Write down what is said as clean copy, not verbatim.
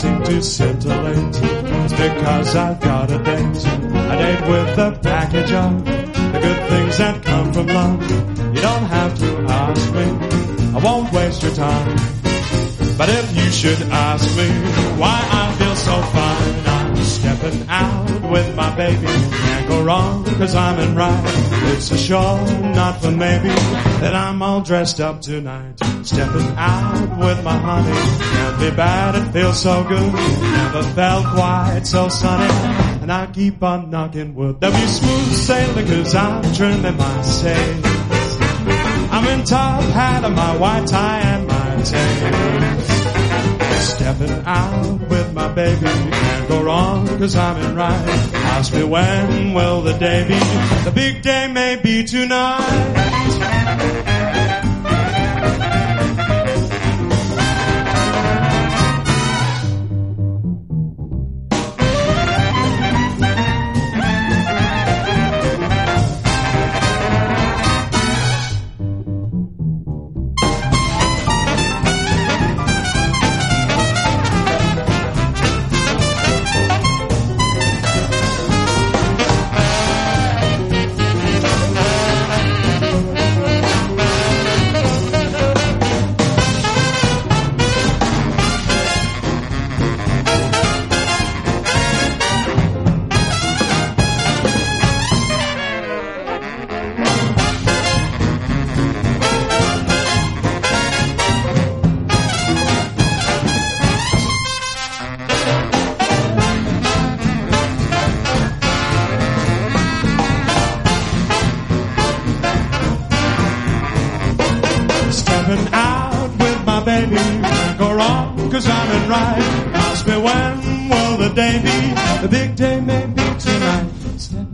seem to scintillate. It's because I've got a date. A date with a package of the good things that come from love. You don't have to ask me, I won't waste your time. But if you should ask me why I feel so fine, I'm stepping out with my baby. Can't go wrong, cause I'm in right. It's a sure, not for maybe, that I'm all dressed up tonight. Stepping out with my honey. Can't be bad, it feels so good. Never felt quite so sunny. And I keep on knocking wood. There'll be smooth sailing, cause I'm trimming my sails. I'm in top hat and my white tie and my tails. Stepping out with my baby. Can't go wrong, cause I'm in right. Ask me when will the day be. The big day may be tonight. Out with my baby, can't go wrong, cause I'm in right. Ask me when will the day be, the big day may be tonight.